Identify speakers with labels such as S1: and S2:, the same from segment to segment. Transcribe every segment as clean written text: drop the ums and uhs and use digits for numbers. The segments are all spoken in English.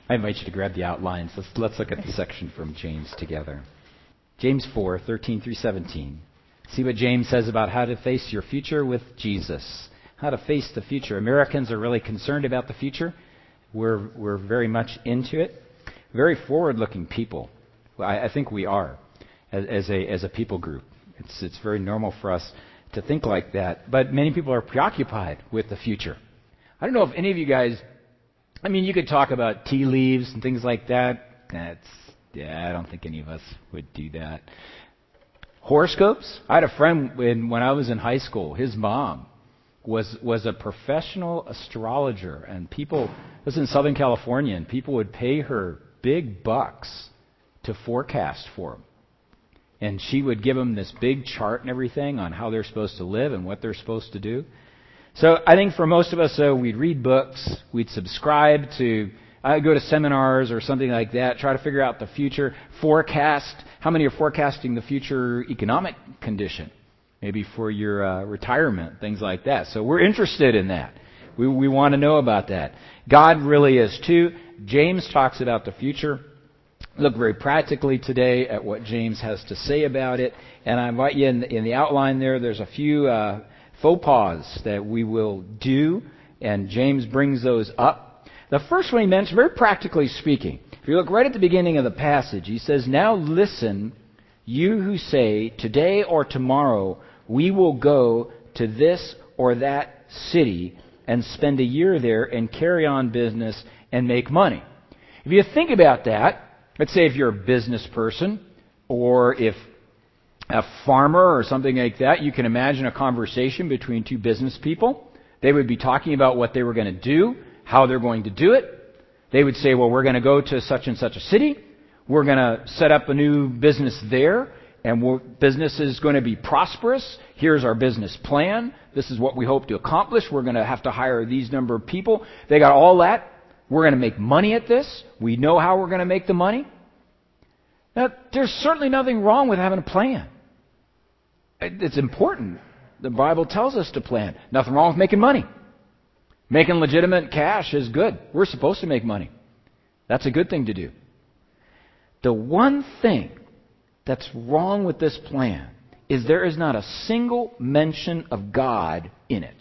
S1: I invite you to grab the outlines. Let's look at the section from James together. James 4:13 through 17. See what James says about how to face your future with Jesus. How to face the future. Americans are really concerned about the future. We're very much into it. Very forward-looking people. I think we are as a people group. It's very normal for us to think like that. But many people are preoccupied with the future. I don't know if any of you guys, you could talk about tea leaves and things like that. I don't think any of us would do that. Horoscopes. I had a friend when I was in high school. His mom was a professional astrologer, and this was in Southern California, and people would pay her big bucks to forecast for them. And she would give them this big chart and everything on how they're supposed to live and what they're supposed to do. So I think for most of us, we'd read books, we'd subscribe to, go to seminars or something like that, try to figure out the future, forecast. How many are forecasting the future economic condition? Maybe for your retirement, things like that. So we're interested in that. We want to know about that. God really is too. James talks about the future. Look very practically today at what James has to say about it. And I invite you in the outline there's a few faux pas that we will do, and James brings those up. The first one he mentions, very practically speaking, if you look right at the beginning of the passage, he says, "Now listen, you who say, today or tomorrow we will go to this or that city and spend a year there and carry on business and make money." If you think about that, let's say if you're a business person or if a farmer or something like that, you can imagine a conversation between two business people. They would be talking about what they were going to do, how they're going to do it. They would say, well, we're going to go to such and such a city. We're going to set up a new business there, and business is going to be prosperous. Here's our business plan. This is what we hope to accomplish. We're going to have to hire these number of people. They got all that. We're going to make money at this. We know how we're going to make the money. Now, there's certainly nothing wrong with having a plan. It's important. The Bible tells us to plan. Nothing wrong with making money. Making legitimate cash is good. We're supposed to make money. That's a good thing to do. The one thing that's wrong with this plan is there is not a single mention of God in it.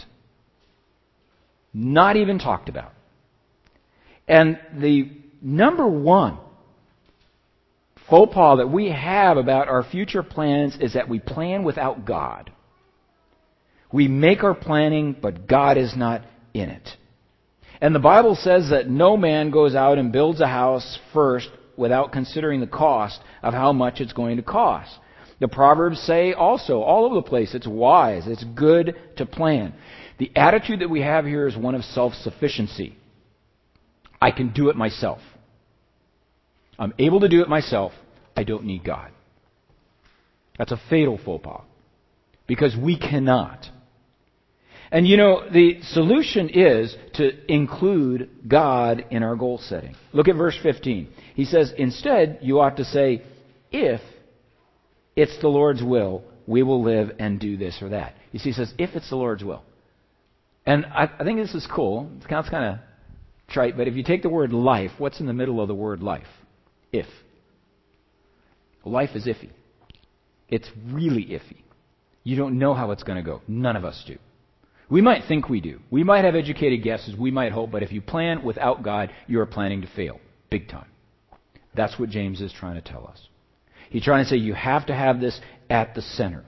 S1: Not even talked about. And the number one faux pas that we have about our future plans is that we plan without God. We make our planning, but God is not in it. And the Bible says that no man goes out and builds a house first without considering the cost of how much it's going to cost. The Proverbs say also, all over the place, it's wise, it's good to plan. The attitude that we have here is one of self-sufficiency. I can do it myself. I'm able to do it myself. I don't need God. That's a fatal faux pas. Because we cannot. And the solution is to include God in our goal setting. Look at verse 15. He says, instead, you ought to say, if it's the Lord's will, we will live and do this or that. You see, he says, if it's the Lord's will. And I think this is cool. It sounds kind of trite, but if you take the word life, what's in the middle of the word life? If. Life is iffy. It's really iffy. You don't know how it's going to go. None of us do. We might think we do. We might have educated guesses. We might hope. But if you plan without God, you are planning to fail. Big time. That's what James is trying to tell us. He's trying to say you have to have this at the center.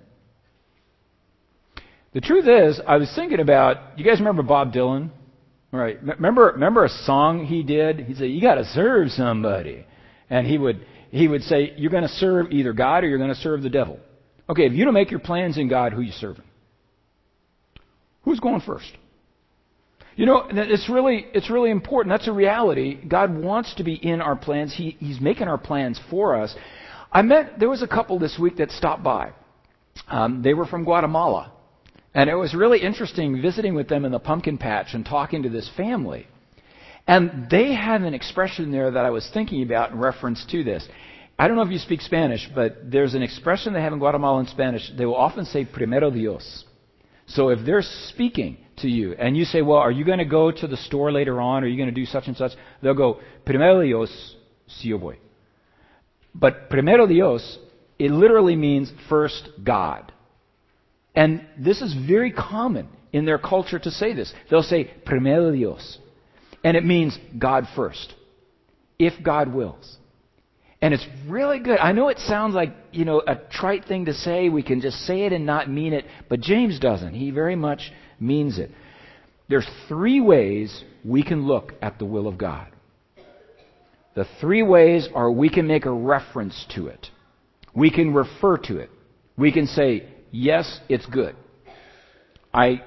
S1: The truth is, I was thinking about, you guys remember Bob Dylan? All right. Remember a song he did? He'd say, you got to serve somebody. And he would say, you're going to serve either God or you're going to serve the devil. Okay, if you don't make your plans in God, who are you serving? Who's going first? It's really important. That's a reality. God wants to be in our plans. He's making our plans for us. There was a couple this week that stopped by. They were from Guatemala. And it was really interesting visiting with them in the pumpkin patch and talking to this family. And they had an expression there that I was thinking about in reference to this. I don't know if you speak Spanish, but there's an expression they have in Guatemala in Spanish. They will often say, primero Dios. So if they're speaking to you and you say, well, are you going to go to the store later on? Or are you going to do such and such? They'll go, primero Dios, si yo voy. But primero Dios, it literally means first God. And this is very common in their culture to say this. They'll say, primero Dios. And it means God first, if God wills. And it's really good. I know it sounds like, a trite thing to say. We can just say it and not mean it. But James doesn't. He very much means it. There's 3 ways we can look at the will of God. The 3 ways are we can make a reference to it. We can refer to it. We can say, yes, it's good. I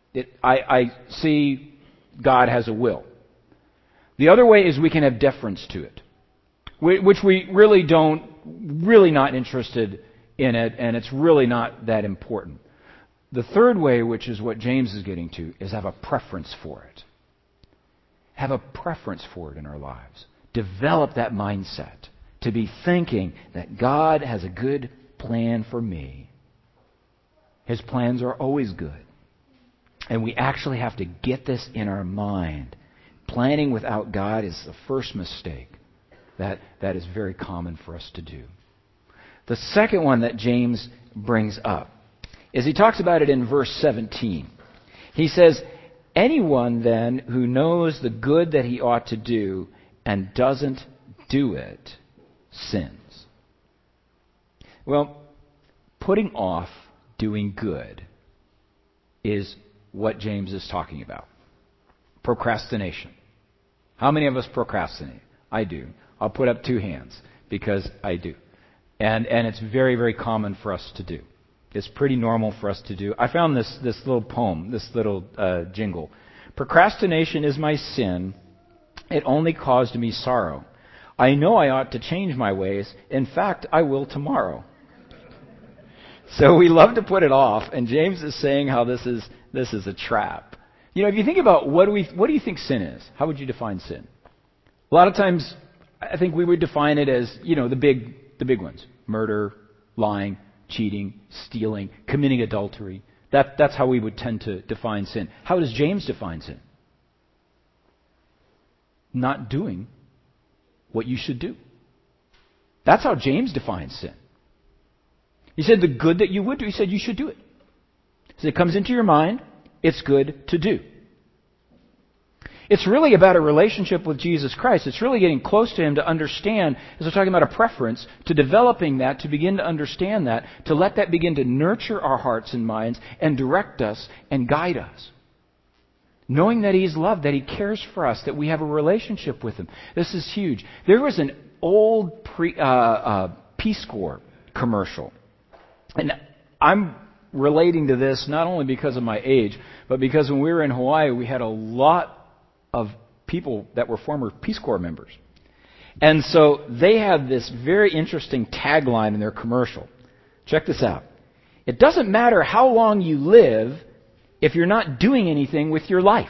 S1: see God has a will. The other way is we can have deference to it, which we really not interested in it, and it's really not that important. The third way, which is what James is getting to, is have a preference for it. Have a preference for it in our lives. Develop that mindset to be thinking that God has a good plan for me. His plans are always good. And we actually have to get this in our mind. Planning without God is the first mistake that is very common for us to do. The second one that James brings up is he talks about it in verse 17. He says, anyone then who knows the good that he ought to do and doesn't do it sins. Well, putting off doing good is what James is talking about. Procrastination. How many of us procrastinate? I do. I'll put up 2 hands because I do. And it's very, very common for us to do. It's pretty normal for us to do. I found this little poem, this little jingle. Procrastination is my sin. It only caused me sorrow. I know I ought to change my ways. In fact, I will tomorrow. So we love to put it off, and James is saying how this is a trap. If you think about what do you think sin is? How would you define sin? A lot of times, I think we would define it as, the big ones. Murder, lying, cheating, stealing, committing adultery. That's how we would tend to define sin. How does James define sin? Not doing what you should do. That's how James defines sin. He said the good that you would do, he said you should do it. So it comes into your mind, it's good to do. It's really about a relationship with Jesus Christ. It's really getting close to Him to understand, as we're talking about a preference, to developing that, to begin to understand that, to let that begin to nurture our hearts and minds and direct us and guide us. Knowing that He's loved, that He cares for us, that we have a relationship with Him. This is huge. There was an old Peace Corps commercial. And I'm relating to this not only because of my age, but because when we were in Hawaii, we had a lot of people that were former Peace Corps members. And so they had this very interesting tagline in their commercial. Check this out. It doesn't matter how long you live if you're not doing anything with your life.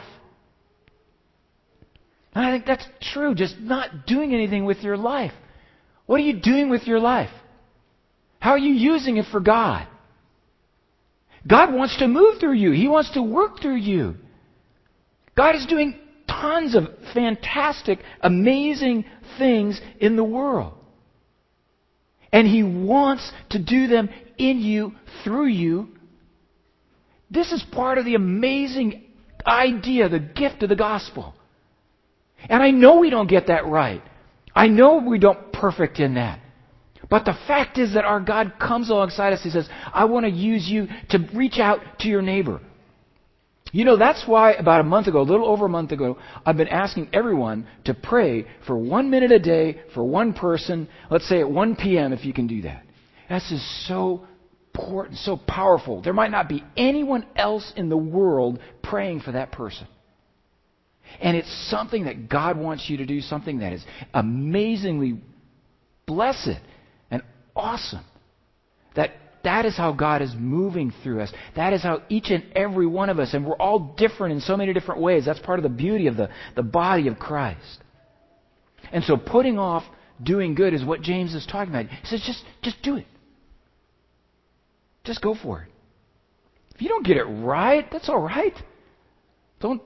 S1: And I think that's true, just not doing anything with your life. What are you doing with your life? How are you using it for God? God wants to move through you. He wants to work through you. God is doing tons of fantastic, amazing things in the world. And He wants to do them in you, through you. This is part of the amazing idea, the gift of the gospel. And I know we don't get that right. I know we don't perfect in that. But the fact is that our God comes alongside us. He says, I want to use you to reach out to your neighbor. That's why about a little over a month ago, I've been asking everyone to pray for 1 minute a day for one person, let's say at 1 p.m. if you can do that. This is so important, so powerful. There might not be anyone else in the world praying for that person. And it's something that God wants you to do, something that is amazingly blessed and awesome. That is how God is moving through us. That is how each and every one of us, and we're all different in so many different ways. That's part of the beauty of the body of Christ. And so putting off doing good is what James is talking about. He says, just do it. Just go for it. If you don't get it right, that's all right. Don't,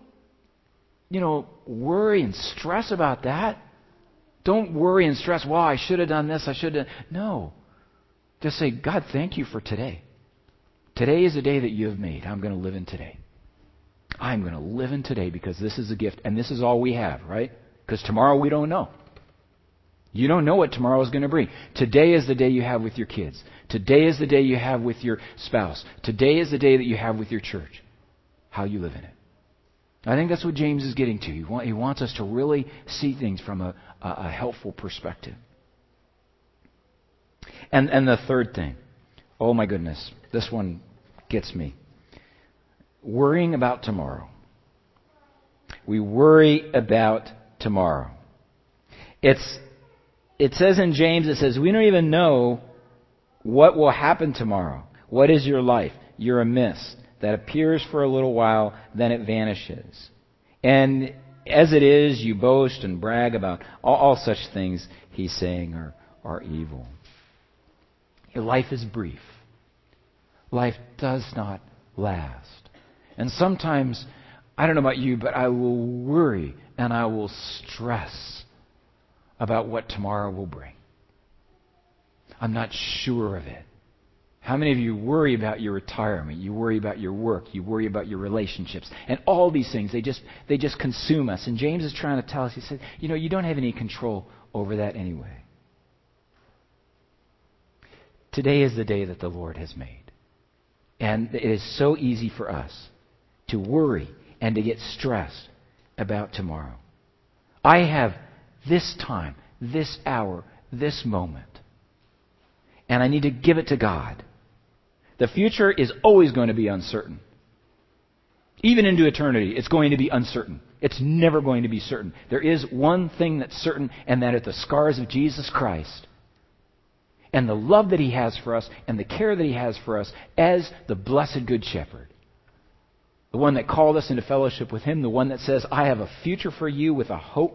S1: worry and stress about that. Don't worry and stress, well, I should have done this, I should have. No. Just say, God, thank you for today. Today is the day that you have made. I'm going to live in today. I'm going to live in today because this is a gift, and this is all we have, right? Because tomorrow we don't know. You don't know what tomorrow is going to bring. Today is the day you have with your kids. Today is the day you have with your spouse. Today is the day that you have with your church. How you live in it. I think that's what James is getting to. He wants us to really see things from a helpful perspective. And the third thing, oh my goodness, this one gets me. Worrying about tomorrow. We worry about tomorrow. It says in James, it says, we don't even know what will happen tomorrow. What is your life? You're a mist that appears for a little while, then it vanishes. And as it is, you boast and brag about all such things, he's saying, are evil. Your life is brief. Life does not last. And sometimes, I don't know about you, but I will worry and I will stress about what tomorrow will bring. I'm not sure of it. How many of you worry about your retirement? You worry about your work. You worry about your relationships. And all these things, they just consume us. And James is trying to tell us, he said, you don't have any control over that anyway. Today is the day that the Lord has made. And it is so easy for us to worry and to get stressed about tomorrow. I have this time, this hour, this moment. And I need to give it to God. The future is always going to be uncertain. Even into eternity, it's going to be uncertain. It's never going to be certain. There is one thing that's certain, and that is the scars of Jesus Christ. And the love that He has for us, and the care that He has for us as the blessed Good Shepherd. The one that called us into fellowship with Him, the one that says, I have a future for you with a hope.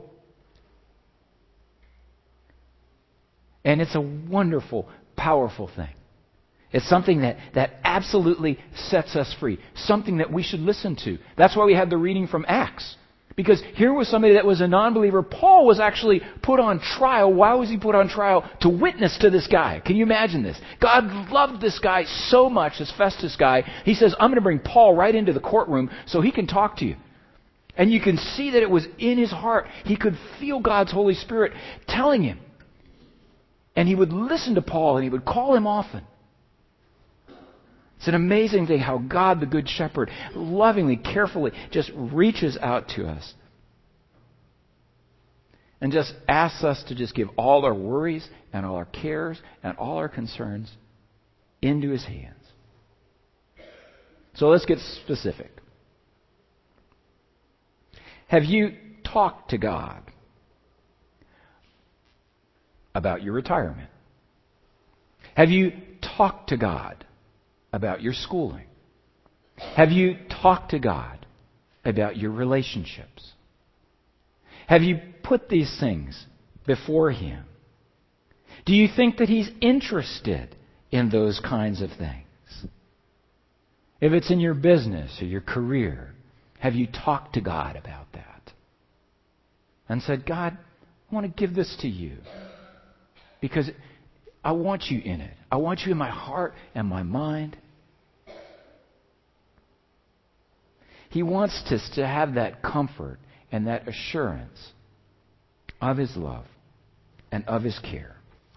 S1: And it's a wonderful, powerful thing. It's something that absolutely sets us free. Something that we should listen to. That's why we had the reading from Acts. Because here was somebody that was a non-believer. Paul was actually put on trial. Why was he put on trial? To witness to this guy. Can you imagine this? God loved this guy so much, this Festus guy. He says, I'm going to bring Paul right into the courtroom so he can talk to you. And you can see that it was in his heart. He could feel God's Holy Spirit telling him. And he would listen to Paul and he would call him often. It's an amazing thing how God, the Good Shepherd, lovingly, carefully just reaches out to us. And just asks us to just give all our worries and all our cares and all our concerns into His hands. So let's get specific. Have you talked to God about your retirement? Have you talked to God about your schooling? Have you talked to God about your relationships? Have you put these things before Him? Do you think that He's interested in those kinds of things? If it's in your business or your career, have you talked to God about that? And said, God, I want to give this to you because I want you in it. I want you in my heart and my mind. He wants us to have that comfort and that assurance of His love and of His care.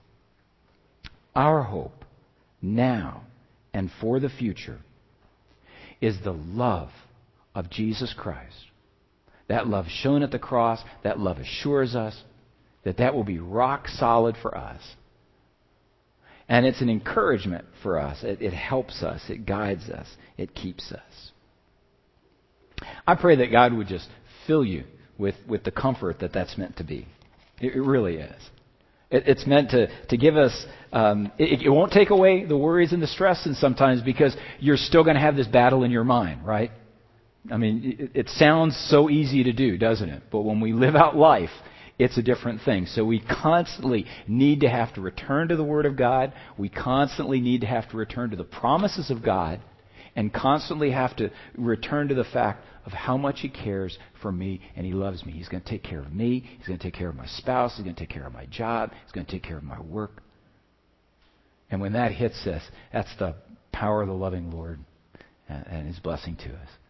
S1: Our hope now and for the future is the love of Jesus Christ. That love shown at the cross, that love assures us that will be rock solid for us. And it's an encouragement for us. It helps us. It guides us. It keeps us. I pray that God would just fill you with the comfort that's meant to be. It really is. It's meant to give us, it won't take away the worries and the stress and sometimes because you're still going to have this battle in your mind, right? I mean, it sounds so easy to do, doesn't it? But when we live out life, it's a different thing. So we constantly need to have to return to the Word of God. We constantly need to have to return to the promises of God. and constantly have to return to the fact of how much He cares for me and He loves me. He's going to take care of me. He's going to take care of my spouse. He's going to take care of my job. He's going to take care of my work. And when that hits us, that's the power of the loving Lord and His blessing to us.